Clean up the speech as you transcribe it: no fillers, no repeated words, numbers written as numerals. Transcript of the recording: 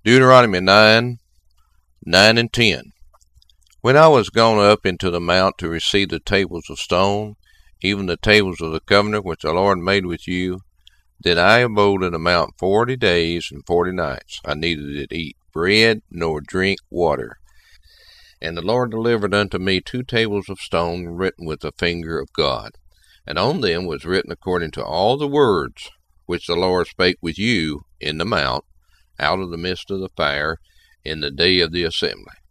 Deuteronomy 9, 9 and 10. When I was gone up into the mount to receive the tables of stone, even the tables of the covenant which the Lord made with you, then I abode in the mount 40 days and 40 nights. I neither did eat bread nor drink water. And the Lord delivered unto me 2 tables of stone written with the finger of God, and on them was written according to all the words which the Lord spake with you in the mount, out of the midst of the fire, in the day of the assembly.